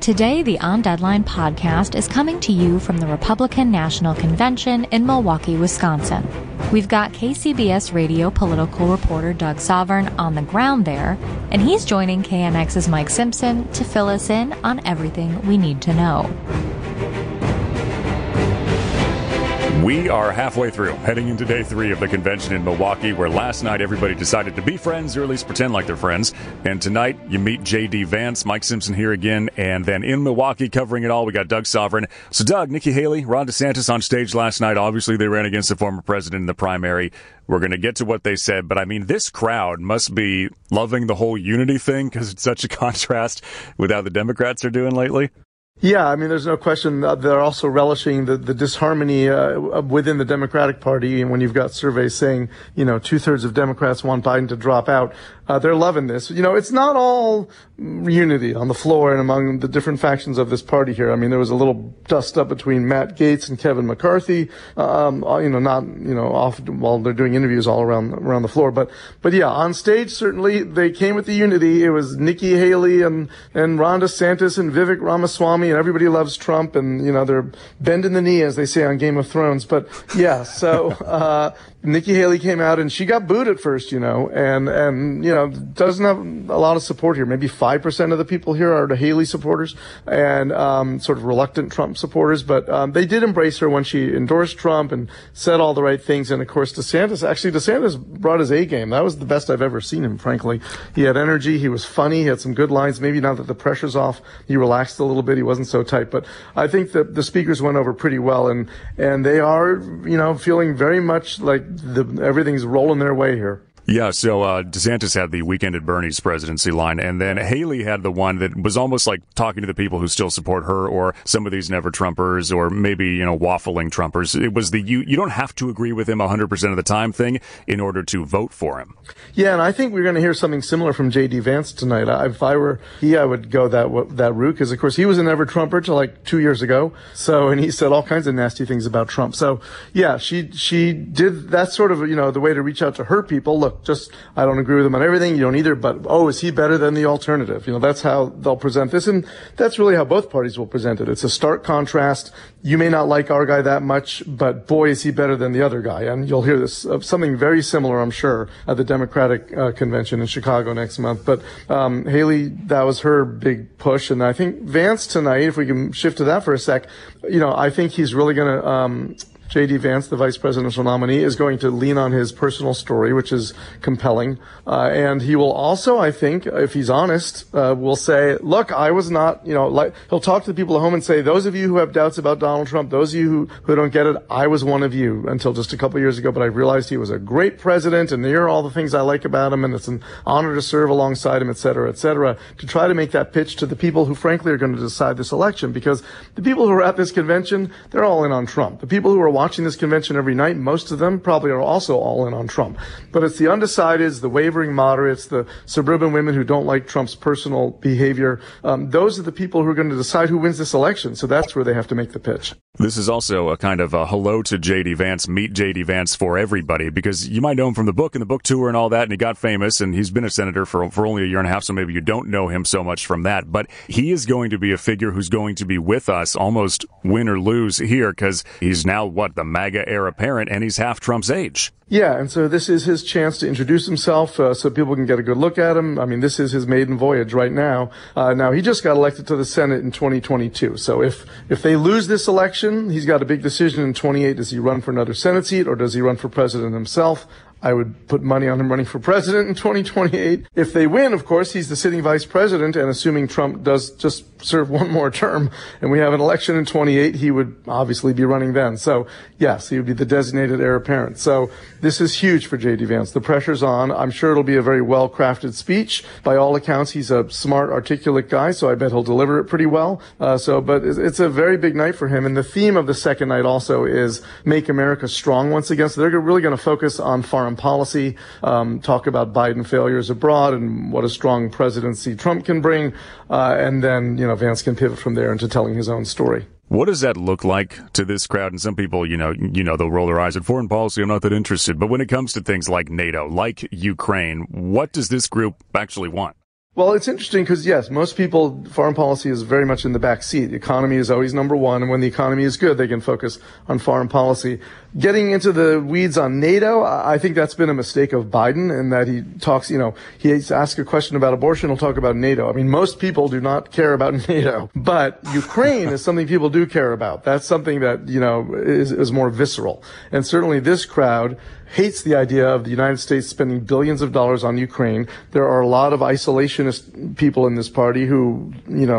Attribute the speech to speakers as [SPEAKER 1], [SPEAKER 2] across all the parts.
[SPEAKER 1] Today, the On Deadline podcast is coming to you from the Republican National Convention in Milwaukee, Wisconsin. We've got KCBS radio political reporter Doug Sovern on the ground there, and he's joining KNX's Mike Simpson to fill us in on everything we need to know.
[SPEAKER 2] We are halfway through, heading into day 3 of the convention in Milwaukee, where last night everybody decided to be friends, or at least pretend like they're friends. And tonight, you meet J.D. Vance, Mike Simpson here again, and then in Milwaukee covering it all, we got Doug Sovern. So Doug, Nikki Haley, Ron DeSantis on stage last night. Obviously, they ran against the former president in the primary. We're going to get to what they said, but I mean, this crowd must be loving the whole unity thing because it's such a contrast with how the Democrats are doing lately.
[SPEAKER 3] Yeah, I mean, there's no question they're also relishing the disharmony within the Democratic Party. And when you've got surveys saying, 2/3 of Democrats want Biden to drop out, they're loving this. It's not all unity on the floor and among the different factions of this party here. I mean, there was a little dust up between Matt Gaetz and Kevin McCarthy, off while they're doing interviews all around the floor. But yeah, on stage, certainly they came with the unity. It was Nikki Haley and Ron DeSantis and Vivek Ramaswamy, and everybody loves Trump, and they're bending the knee, as they say on Game of Thrones. But yeah, so Nikki Haley came out and she got booed at first, and doesn't have a lot of support here. Maybe 5% of the people here are the Haley supporters and sort of reluctant Trump supporters. But they did embrace her when she endorsed Trump and said all the right things. And of course, DeSantis brought his A game. That was the best I've ever seen him, frankly. He had energy. He was funny. He had some good lines. Maybe now that the pressure's off, he relaxed a little bit. He wasn't so tight. But I think that the speakers went over pretty well. And they are, feeling very much like everything's rolling their way here.
[SPEAKER 2] Yeah, so DeSantis had the weekend at Bernie's presidency line, and then Haley had the one that was almost like talking to the people who still support her, or some of these never-Trumpers, or maybe, waffling Trumpers. It was the you don't have to agree with him 100% of the time thing in order to vote for him.
[SPEAKER 3] Yeah, and I think we're going to hear something similar from J.D. Vance tonight. If I were he, I would go that route, because, of course, he was a never-Trumper till like 2 years ago, and he said all kinds of nasty things about Trump. So, yeah, she did that sort of, the way to reach out to her people. Look, I don't agree with him on everything. You don't either, but, is he better than the alternative? That's how they'll present this. And that's really how both parties will present it. It's a stark contrast. You may not like our guy that much, but boy, is he better than the other guy. And you'll hear this, something very similar, I'm sure, at the Democratic convention in Chicago next month. But Haley, that was her big push. And I think Vance tonight, if we can shift to that for a sec, I think he's really going to, J.D. Vance, the vice presidential nominee, is going to lean on his personal story, which is compelling. And he will also, I think, if he's honest, will say, look, I was not, he'll talk to the people at home and say, those of you who have doubts about Donald Trump, those of you who don't get it, I was one of you until just a couple of years ago, but I realized he was a great president, and here are all the things I like about him, and it's an honor to serve alongside him, et cetera, to try to make that pitch to the people who, frankly, are going to decide this election. Because the people who are at this convention, they're all in on Trump. The people who are watching this convention every night, most of them probably are also all in on Trump. But it's the undecideds, the wavering moderates, the suburban women who don't like Trump's personal behavior. Those are the people who are going to decide who wins this election. So that's where they have to make the pitch.
[SPEAKER 2] This is also a kind of a hello to J.D. Vance, meet J.D. Vance for everybody, because you might know him from the book and the book tour and all that, and he got famous, and he's been a senator for only a year and a half, so maybe you don't know him so much from that. But he is going to be a figure who's going to be with us almost win or lose here, because he's now, the MAGA heir apparent, and he's half Trump's age.
[SPEAKER 3] Yeah, and so this is his chance to introduce himself so people can get a good look at him. I mean, this is his maiden voyage right now. Now, he just got elected to the Senate in 2022. So if they lose this election, he's got a big decision in 28. Does he run for another Senate seat, or does he run for president himself? I would put money on him running for president in 2028. If they win, of course, he's the sitting vice president, and assuming Trump does just serve one more term and we have an election in 28, he would obviously be running then. So, yes, he would be the designated heir apparent. So this is huge for J.D. Vance. The pressure's on. I'm sure it'll be a very well-crafted speech. By all accounts, he's a smart, articulate guy, so I bet he'll deliver it pretty well. But it's a very big night for him. And the theme of the second night also is Make America Strong once again. So they're really going to focus on foreign policy, talk about Biden failures abroad and what a strong presidency Trump can bring. And then, Vance can pivot from there into telling his own story.
[SPEAKER 2] What does that look like to this crowd? And some people, they'll roll their eyes at foreign policy. I'm not that interested. But when it comes to things like NATO, like Ukraine, what does this group actually want?
[SPEAKER 3] Well, it's interesting because, yes, most people, foreign policy is very much in the back seat. The economy is always number one, and when the economy is good, they can focus on foreign policy. Getting into the weeds on NATO, I think that's been a mistake of Biden in that he talks, he's asked a question about abortion, he'll talk about NATO. I mean, most people do not care about NATO, but Ukraine is something people do care about. That's something that, is more visceral. And certainly this crowd hates the idea of the United States spending billions of dollars on Ukraine. There are a lot of isolationist people in this party who,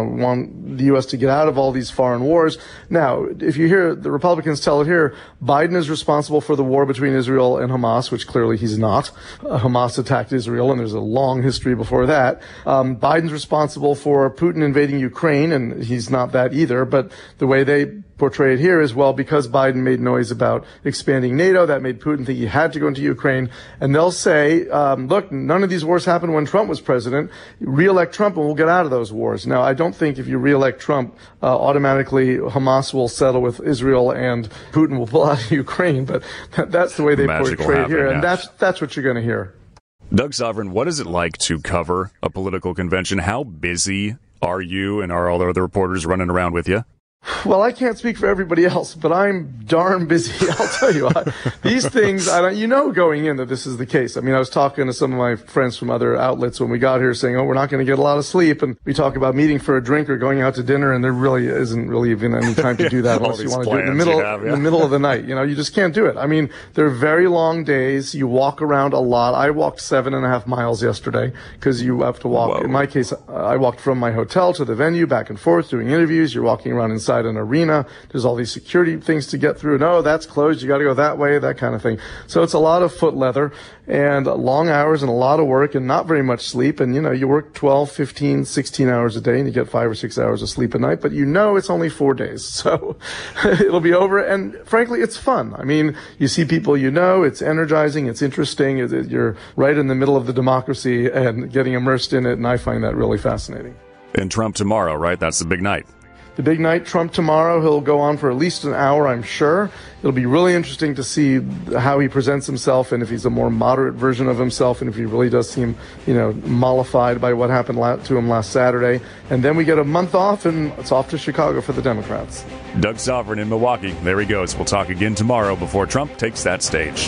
[SPEAKER 3] want the U.S. to get out of all these foreign wars. Now, if you hear the Republicans tell it here, Biden is responsible for the war between Israel and Hamas, which clearly he's not. Hamas attacked Israel, and there's a long history before that. Biden's responsible for Putin invading Ukraine, and he's not that either. But the way they portray it here is, well, because Biden made noise about expanding NATO, that made Putin think he had to go into Ukraine. And they'll say, look, none of these wars happened when Trump was president. Re-elect Trump and we'll get out of those wars. Now, I don't think if you re-elect Trump, automatically Hamas will settle with Israel and Putin will pull out of Ukraine. But that's the way they portray it here. And that's what you're going to hear.
[SPEAKER 2] Doug Sovern, what is it like to cover a political convention? How busy are you, and are all the other reporters running around with you?
[SPEAKER 3] Well, I can't speak for everybody else, but I'm darn busy. I'll tell you, these things, going in that this is the case. I mean, I was talking to some of my friends from other outlets when we got here saying, we're not going to get a lot of sleep. And we talk about meeting for a drink or going out to dinner, and there really isn't really even any time to do that unless you want to do it in the middle of the night. You just can't do it. I mean, they're very long days. You walk around a lot. I walked 7.5 miles yesterday because you have to walk. Whoa. In my case, I walked from my hotel to the venue back and forth doing interviews. You're walking around inside an arena. There's all these security things to get through. No, that's closed. You got to go that way, that kind of thing. So it's a lot of foot leather and long hours and a lot of work and not very much sleep. And, you work 12, 15, 16 hours a day and you get 5 or 6 hours of sleep a night, but it's only 4 days. So it'll be over. And frankly, it's fun. I mean, you see people, it's energizing. It's interesting. You're right in the middle of the democracy and getting immersed in it. And I find that really fascinating.
[SPEAKER 2] And Trump tomorrow, right? That's the big night.
[SPEAKER 3] The big night, Trump tomorrow. He'll go on for at least an hour, I'm sure. It'll be really interesting to see how he presents himself and if he's a more moderate version of himself and if he really does seem, mollified by what happened to him last Saturday. And then we get a month off and it's off to Chicago for the Democrats.
[SPEAKER 2] Doug Sovern in Milwaukee. There he goes. We'll talk again tomorrow before Trump takes that stage.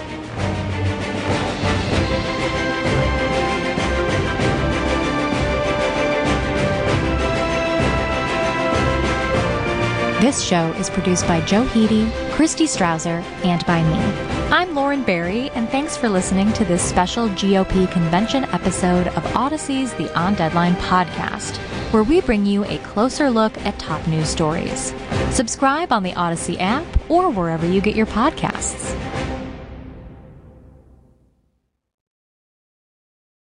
[SPEAKER 1] This show is produced by Joe Heedy, Christy Strauser, and by me. I'm Lauren Barry, and thanks for listening to this special GOP convention episode of Odyssey's The On Deadline podcast, where we bring you a closer look at top news stories. Subscribe on the Odyssey app or wherever you get your podcasts.